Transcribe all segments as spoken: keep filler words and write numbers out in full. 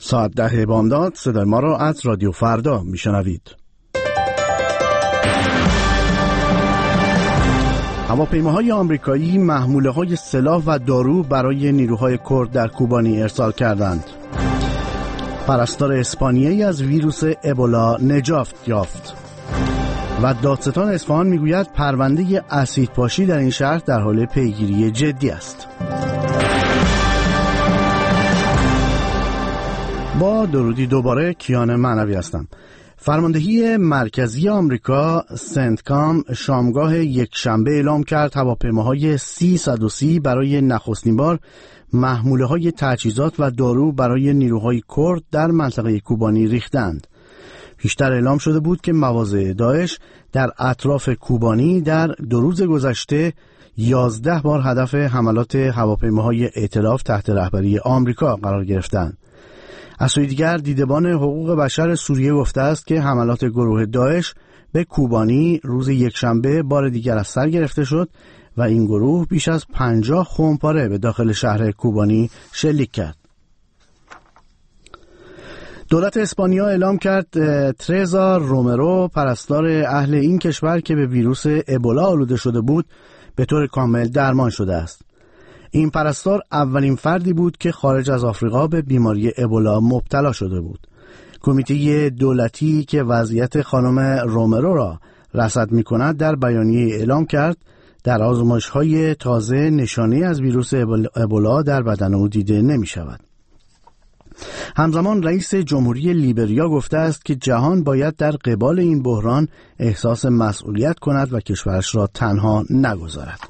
ساعت ده بامداد صدای ما را از رادیو فردا میشنوید. هواپیماهای آمریکایی محموله‌های سلاح و دارو برای نیروهای کرد در کوبانی ارسال کردند. پرستار اسپانیایی از ویروس ابولا نجات یافت. و دادستان اصفهان میگوید پرونده اسیدپاشی در این شهر در حال پیگیری جدی است. با درودی دوباره کیان معنوی هستم. فرماندهی مرکزی آمریکا سنتکام شامگاه یک شنبه اعلام کرد هواپیماهای سی صد و سی برای نخستین بار محموله‌های تجهیزات و دارو برای نیروهای کرد در منطقه کوبانی ریختند. پیشتر اعلام شده بود که مواضع داعش در اطراف کوبانی در دو روز گذشته یازده بار هدف حملات هواپیماهای ائتلاف تحت رهبری آمریکا قرار گرفتند. از سوی دیگر دیدبان حقوق بشر سوریه گفته است که حملات گروه داعش به کوبانی روز یکشنبه بار دیگر از سر گرفته شد و این گروه بیش از پنجاه خمپاره به داخل شهر کوبانی شلیک کرد. دولت اسپانیا اعلام کرد ترزا رومرو پرستار اهل این کشور که به ویروس ابولا آلوده شده بود به طور کامل درمان شده است. این پرستار اولین فردی بود که خارج از آفریقا به بیماری ابولا مبتلا شده بود. کمیته دولتی که وضعیت خانم رومرو را رصد می‌کند در بیانیه اعلام کرد در آزمایش‌های تازه نشانه از ویروس ابولا در بدن او دیده نمی‌شود. همزمان رئیس جمهوری لیبریا گفته است که جهان باید در قبال این بحران احساس مسئولیت کند و کشورش را تنها نگذارد.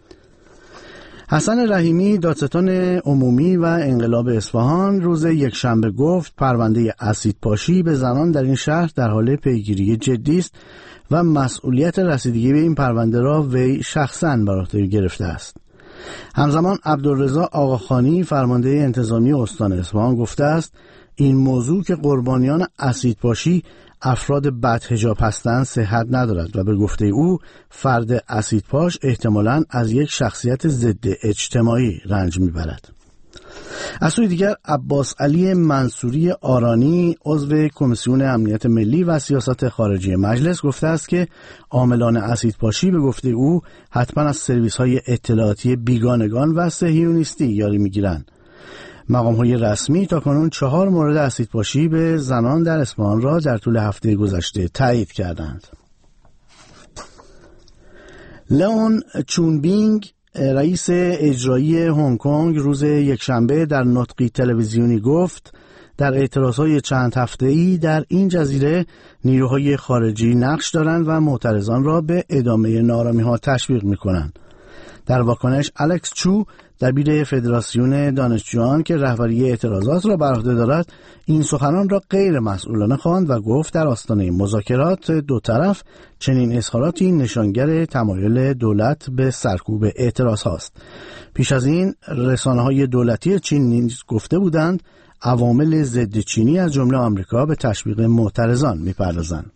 حسن رحیمی دادستان عمومی و انقلاب اصفهان روز یکشنبه گفت پرونده اسیدپاشی به زنان در این شهر در حال پیگیری جدی است و مسئولیت رسیدگی به این پرونده را وی شخصاً بر عهده گرفته است. همزمان عبدالرضا آقاخانی فرمانده انتظامی استان اصفهان گفته است این موضوع که قربانیان اسیدپاشی افراد بدحجاب هستند صحت ندارد و به گفته او فرد اسیدپاش احتمالاً از یک شخصیت ضد اجتماعی رنج میبرد. از سوی دیگر عباس علی منصوری آرانی عضو کمیسیون امنیت ملی و سیاست خارجی مجلس گفته است که عاملان اسیدپاشی به گفته او حتما از سرویس‌های اطلاعاتی بیگانگان و صهیونیستی یاری میگیرند. مقام‌های رسمی تاکنون چهار مورد اسیدپاشی به زنان در اصفهان را در طول هفته گذشته تایید کردند. لئون چونبینگ رئیس اجرایی هنگ کنگ روز یکشنبه در نطقی تلویزیونی گفت در اعتراضهای چند هفته‌ای در این جزیره نیروهای خارجی نقش دارند و معترضان را به ادامه ناآرامی‌ها تشویق می‌کنند. در واکنش الکس چو دبیر فدراسیون دانشجویان که رهبری اعتراضات را بر عهده دارد این سخنان را غیر مسئولانه خواند و گفت در آستانه مذاکرات دو طرف چنین اظهاراتی نشانگر تمایل دولت به سرکوب اعتراض هاست. پیش از این رسانه‌های دولتی چین نیز گفته بودند عوامل ضد چینی از جمله آمریکا به تشویق معترضان می‌پردازند.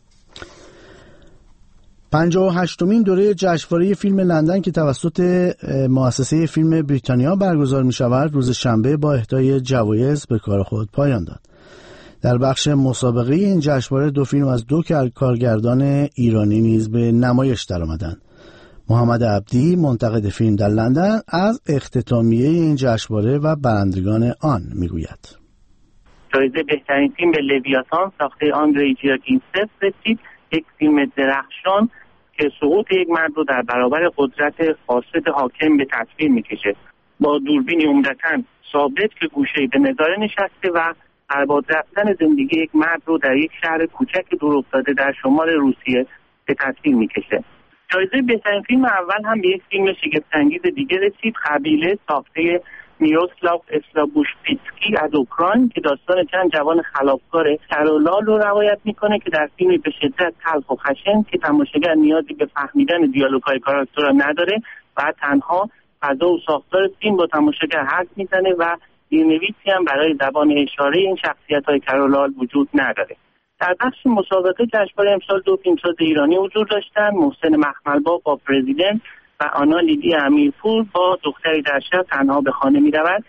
پنجاه و هشتمین دوره جشنواره فیلم لندن که توسط مؤسسه فیلم بریتانیا برگزار می شود روز شنبه با اهدای جوایز به کار خود پایان داد. در بخش مسابقه این جشنواره دو فیلم از دو کارگردان ایرانی نیز به نمایش درآمدند. محمد عبدی منتقد فیلم در لندن از اختتامیه این جشنواره و برندگان آن میگوید. جایزه بهترین فیلم به لویاتان ساخته آندری جیاکینسف رسید، یک فیلم درخشان که سقوط یک مرد رو در برابر قدرت فاسد حاکم به تصویر میکشه. با دوربینی عمدتاً ثابت که گوشه‌ای به نظاره نشسته و برباد رفتن زندگی یک مرد رو در یک شهر کوچک دور افتاده در شمال روسیه به تصویر میکشه. جایزه بهترین فیلم اول هم به یک فیلم شگفت‌انگیز دیگه رسید، قبیله ساخته میروسلاو اسلابوشپیتسکی از اوکراین که داستان چند جوان خلافکار سرولال رو روایت میکنه که در فیلمی به شدت تلخ و خشن که تماشاگر نیازی به فهمیدن دیالوگ‌های کاراکترها نداره و تنها فضا و ساختار فیلم با تماشاگر حرف میزنه و زیرنویسی هم برای زبان اشاره این شخصیت‌های سرولال وجود نداره. در بخش مسابقه جشنواره امسال دو فیلمساز ایرانی حضور داشتن، محسن مخملبا با پرزیدنت و آنا لیلی امیرپور با دختری در شب تنها به خانه می‌رود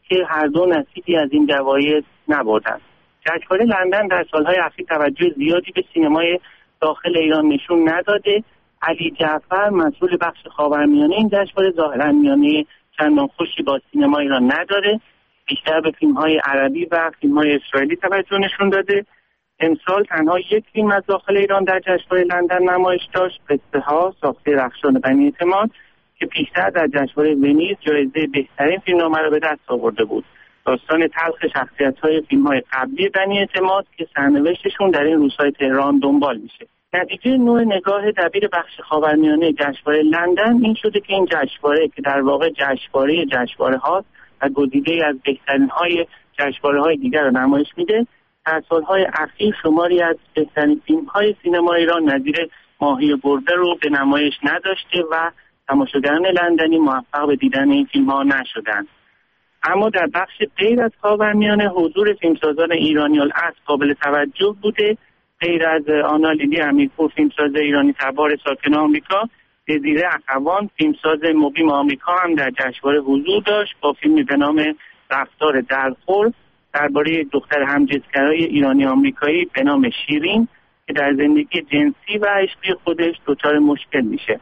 که هر دو نصیبی از این جوایز نبردند. جشنواره لندن در سالهای اخیر توجه زیادی به سینمای داخل ایران نشون نداده. علی جعفر مسئول بخش خاورمیانه این جشنواره ظاهرا میانه چندان خوشی با سینما ایران نداره، بیشتر به فیلم‌های عربی و فیلم‌های اسرائیلی توجه نشون داده. امسال تنها یک فیلم از داخل ایران در جشنواره لندن نمایش داشت، قصه ها ساخته رخشان بنی اعتماد که پیشتر در جشنواره ونیز جایزه بهترین فیلمنامه را به دست آورده بود. داستان تلخ شخصیت‌های فیلم‌های قبلی بنی اعتماد که سرنوشتشون در این روزهای تهران دنبال میشه. نتیجه نوع نگاه دبیر بخش خاورمیانه جشنواره لندن این شده که این جشنواره که در واقع جشنواره جشنواره‌هاست و گزیده از بهترین‌های جشنواره‌های دیگر را نمایش میده، در سالهای اخیر شماری از بهترین فیلم‌های سینما ایران نظیر ماهی برده رو به نمایش نداشته و تماشاگران لندنی موفق به دیدن این فیلم‌ها نشدند. اما در بخش غیر از خاورمیانه حضور فیلمسازان ایرانی الاصل قابل توجه بوده. غیر از آنا لیلی امیرپور فیلمساز ایرانی تبار ساکن آمریکا، جزیره اخوان فیلمساز مقیم آمریکا هم در جشنواره حضور داشت با فیلمی به نام رفتار درخور درباره دختر همجنسگرای ایرانی آمریکایی به نام شیرین که در زندگی جنسی و عشقی خودش دچار مشکل میشه.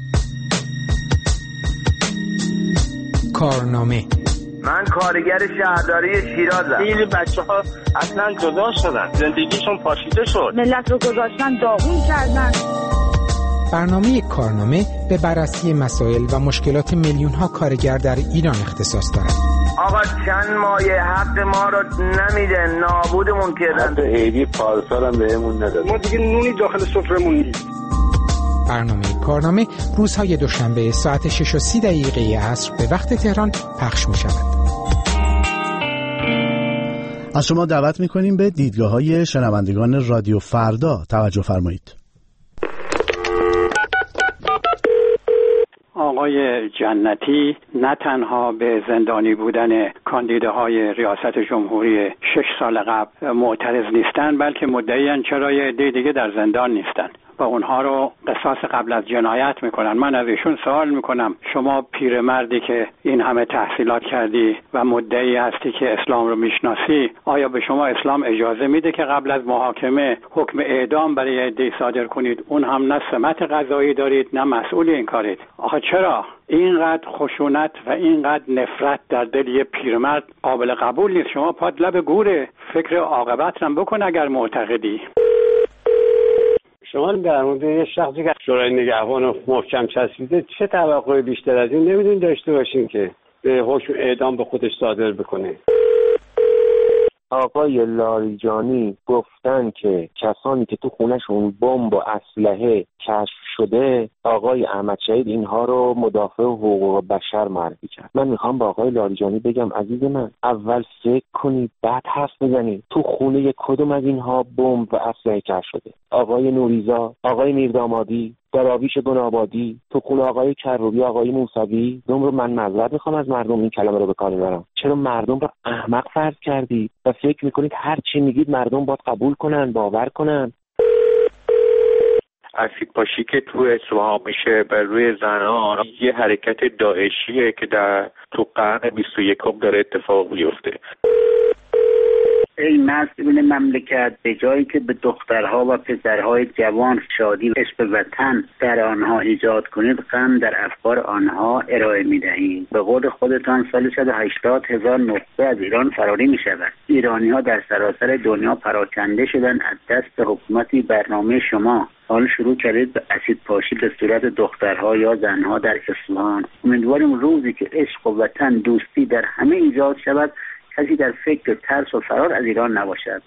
کارنامه. من کارگر شهرداری شیرازم. خیلی بچه‌ها اصلا جدا شدن، زندگیشون پاشیده شد، ملت رو گذاشتن داغون کردن. برنامه کارنامه به بررسی مسائل و مشکلات میلیون‌ها کارگر در ایران اختصاص دارد. آقا چند مایه حق ما رو نمیده، نابودمون کردن. حتی عیدی پارسال هم بهمون نداد. ما دیگه نونی داخل سفرمون نیست. برنامه کارنامه روزهای دوشنبه ساعت شش و سی دقیقه عصر به وقت تهران پخش می شود. از شما دعوت می کنیم به دیدگاه های شنوندگان رادیو فردا توجه فرمایید. آقای جنتی نه تنها به زندانی بودن کاندیداهای ریاست جمهوری شش سال قبل معترض نیستند، بلکه مدعیان چرا یه عده دیگه در زندان نیستند و اونها رو قصاص قبل از جنایت میکنن. من از ایشون سوال میکنم، شما پیرمردی که این همه تحصیلات کردی و مدعی هستی که اسلام رو میشناسی، آیا به شما اسلام اجازه میده که قبل از محاکمه حکم اعدام برای عده صادر کنید؟ اون هم نه سمت قضایی دارید نه مسئول این کارید. آخه چرا اینقدر خشونت و اینقدر نفرت در دل یه پیرمرد قابل قبول نیست؟ شما پاد لب گوره، فکر عاقبت هم بکن اگر معتقدی. شما در مورد یه شخصی که شورای نگهبان رو محکم چسبیده چه توقع بیشتر از این نمیدونید داشته باشین که به حکم اعدام به خودش صادر بکنه؟ آقای لاریجانی گفتن که کسانی که تو خونهشون بمب و اسلحه کشف شده، آقای احمد شهید اینها رو مدافع حقوق بشر معرفی کرد. من میخوام با آقای لاریجانی بگم عزیز من، اول فکر کنید بعد حرف بزنید. تو خونه کدوم از اینها بمب و اسلحه کشف شده؟ آقای نوریزا، آقای میردامادی، دراویش گنابادی، تو خونه آقای کروبی، آقای موسوی؟ دوم رو من معذرت میخوام از مردم این کلمه رو به کار میبرم. چرا مردم رو احمق فرض کردید و فکر میکنید هر چی میگید مردم باید قبول کنن، باور کنن؟ اسید پاشی که تو اصفهان میشه بر روی زنان یه حرکت داعشیه که در تو قرن بیست و یکم داره اتفاق میفته. ای مسئول مملکت، به جایی که به دخترها و پسرهای جوان شادی و عشق وطن در آنها ایجاد کنید، غم در افکار آنها ارائه میدهید. به قول خودتان سال صد و هشتاد هزار نطفه از ایران فراری میشود. ایرانی ها در سراسر دنیا پراکنده شدن از دست حکومتی برنامه شما. حال شروع کردید به اسید پاشی به صورت دخترها یا زنها در اصفهان. امیدواریم روزی که عشق و وطن دوستی در همه ایجاد شود، کسی در فکر ترس و فرار از ایران نباشد.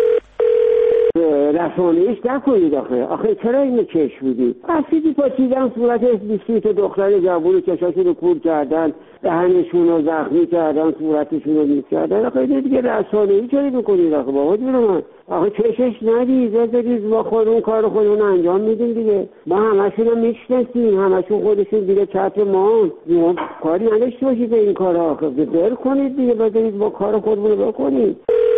رسانه‌ایش نکنید آخه آخه چرا اینو چشم میدید؟ اسیدی پاچیدن صورت بیست تا دختر جوون، چشاشون رو کور کردن، دهنشون رو زخمی کردن، صورتشون رو نیست کردن. آخه دیگه رسانه‌ای چرا میکنید آخه بابا جون من؟ آخه چشش ندید، بذارید ما خودمون کار خودمون انجام میدیم دیگه. ما همشون رو میشناسیم، همشون خودشون دیگه چت ما کاری نداشته باشید به این کارا. آخه بذار کنید دیگه، بذارید ما کار خودمون رو بکنیم.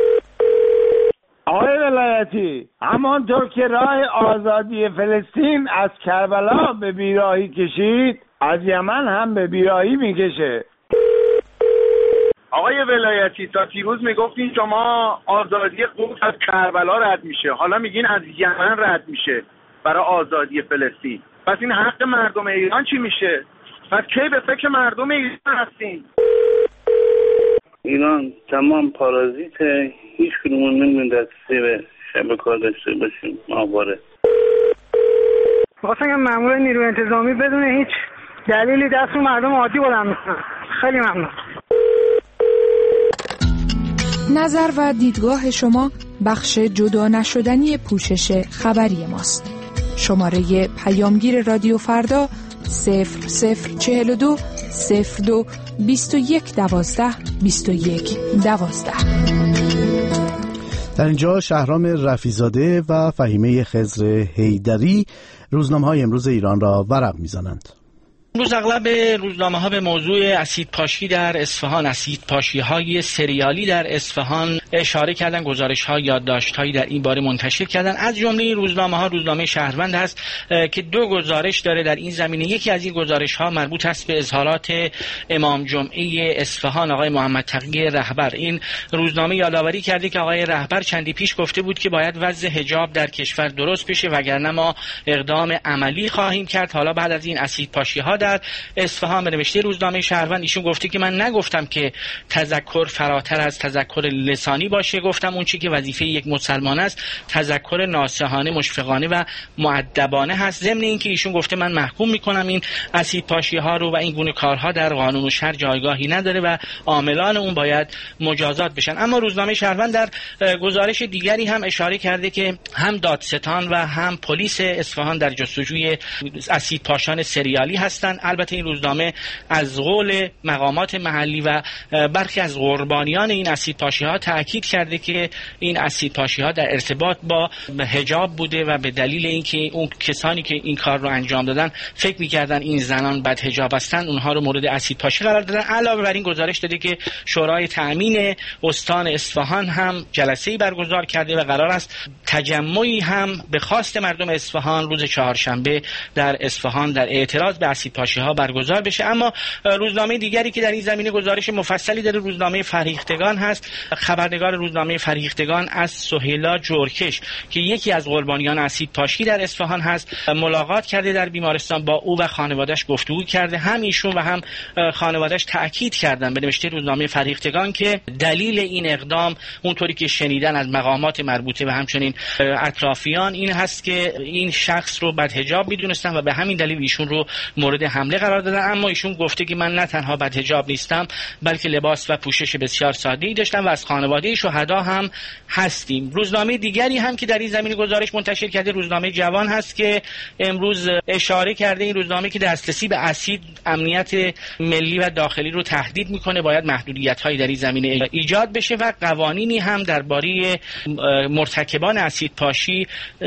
آقای ولایتی، همانطور که راه آزادی فلسطین از کربلا به بیراهی کشید، از یمن هم به بیراهی میکشه. آقای ولایتی تا دیروز میگفتین شما آزادی قدس از کربلا رد میشه، حالا میگین از یمن رد میشه برای آزادی فلسطین. پس این حق مردم ایران چی میشه؟ پس کی به فکر مردم ایران هستین؟ ایران تمام پارازیته، هیچ کدومون نمیدون دسته به شب کار داشته باشیم. ماهواره واسه مامور نیروی انتظامی بدون هیچ دلیلی دست رو مردم عادی بلند میکنن. خیلی ممنون. نظر و دیدگاه شما بخش جدا نشدنی پوشش خبری ماست. شماره پیامگیر رادیو فردا صفر صفر چهل و دو صفر دو بیست و یک دوازده بیست و یک دوازده. در اینجا شهرام رفیزاده و فهیمه خضر حیدری روزنامه‌های امروز ایران را ورق می‌زنند. امروز اغلب روزنامه ها به موضوع اسیدپاشی در اصفهان، اسیدپاشی های سریالی در اصفهان اشاره کردن، گزارش ها، یادداشت هایی در این باره منتشر کردن. از جمله روزنامه ها روزنامه شهروند هست که دو گزارش داره در این زمینه. یکی از این گزارش ها مربوط است به اظهارات امام جمعه اصفهان آقای محمد تقی رهبر. این روزنامه یادآوری کرده که آقای رهبر چندی پیش گفته بود که باید وضع حجاب در کشور درست بشه وگرنه ما اقدام عملی خواهیم کرد. حالا بعد از این اسیدپاشی ها در اصفهان به نوشته روزنامه شهروند ایشون گفته که من نگفتم که تذکر فراتر از تذکر لسانی باشه، گفتم اون چی که وظیفه یک مسلمان است تذکر ناصحانه، مشفقانه و مؤدبانه هست. ضمن اینکه ایشون گفته من محکوم میکنم این اسیدپاشی ها رو و این گونه کارها در قانون و شرع جایگاهی نداره و عاملان اون باید مجازات بشن. اما روزنامه شهروند در گزارش دیگری هم اشاره کرده که هم دادستان و هم پلیس اصفهان در جستجوی اسیدپاشان سریالی هستند. البته این روزنامه از قول مقامات محلی و برخی از قربانیان این اسیدپاشی ها تاکید کرده که این اسیدپاشی ها در ارتباط با حجاب بوده و به دلیل اینکه اون کسانی که این کار رو انجام دادن فکر می‌کردن این زنان بد حجاب هستند، اونها رو مورد اسیدپاشی قرار دادن. علاوه بر این گزارش داده که شورای تأمین استان اصفهان هم جلسه‌ای برگزار کرده و قرار است تجمعی هم به خواست مردم اصفهان روز چهارشنبه در اصفهان در اعتراض به اسیدپاشی ها برگزار بشه. اما روزنامه دیگری که در این زمینه گزارش مفصلی داره روزنامه فرهیختگان هست. خبرنگار روزنامه فرهیختگان از سهیلا جورکش که یکی از قربانیان اسیدپاشی در اصفهان هست ملاقات کرده در بیمارستان، با او و خانواده‌اش گفتگو کرده. هم ایشون و هم خانواده‌اش تاکید کردن به نوشته روزنامه فرهیختگان که دلیل این اقدام اونطوری که شنیدن از مقامات مربوطه و همچنین اطرافیان این هست که این شخص رو بدحجاب می‌دونستن و به همین دلیل ایشون رو مورد حمله قرار دادن. اما ایشون گفته که من نه تنها بدحجاب نیستم بلکه لباس و پوشش بسیار ساده‌ای داشتم و از خانواده شهدا هم هستیم. روزنامه دیگری هم که در این زمینه گزارش منتشر کرده روزنامه جوان هست که امروز اشاره کرده این روزنامه که دسترسی به اسید امنیت ملی و داخلی رو تهدید میکنه، باید محدودیت‌هایی در این زمینه ایجاد بشه و قوانینی هم درباره مرتکبان اسیدپاشی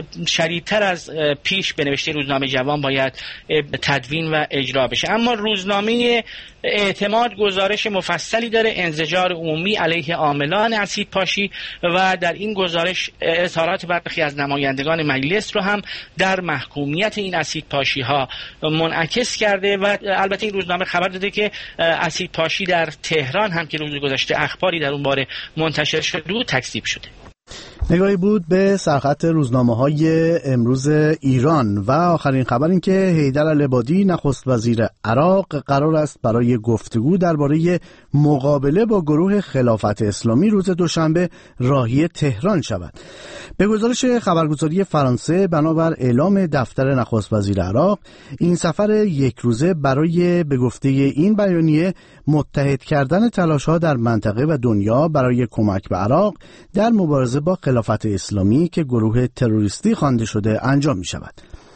شدیدتر از پیش به نوشته روزنامه جوان باید تدوین و اجرا بشه. اما روزنامه اعتماد گزارش مفصلی داره انزجار عمومی علیه عاملان اسیدپاشی و در این گزارش اظهارات برخی از نمایندگان مجلس رو هم در محکومیت این اسیدپاشی ها منعکس کرده و البته این روزنامه خبر داده که اسیدپاشی در تهران هم که روز گذشته اخباری در اون باره منتشر شده و تکذیب شده. نگاهی بود به سرخط روزنامه‌های امروز ایران و آخرین خبر این که حیدر العبادی نخست وزیر عراق قرار است برای گفتگو درباره مقابله با گروه خلافت اسلامی روز دوشنبه راهی تهران شود. به گزارش خبرگزاری فرانسه بنابر اعلام دفتر نخست وزیر عراق این سفر یک روزه برای به گفته این بیانیه متحد کردن تلاش‌ها در منطقه و دنیا برای کمک به عراق در مبارزه با خلافت اسلامی که گروه تروریستی خوانده شده انجام می شود.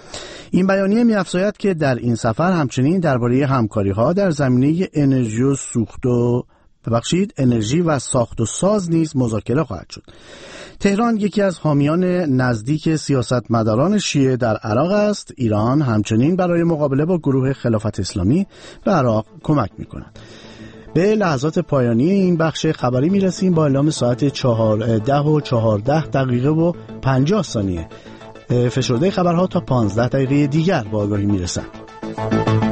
این بیانیه می افزاید که در این سفر همچنین درباره همکاری‌ها در زمینه انرژی و سوخت و ببخشید انرژی و ساخت و ساز نیز مذاکره خواهد شد. تهران یکی از حامیان نزدیک سیاستمداران شیعه در عراق است. ایران همچنین برای مقابله با گروه خلافت اسلامی به عراق کمک می کند. به لحظات پایانی این بخش خبری می رسیم با اعلام ساعت چهارده و چهارده دقیقه و پنجاه ثانیه. فشرده خبرها تا پانزده دقیقه دیگر با آگاهی می رسند.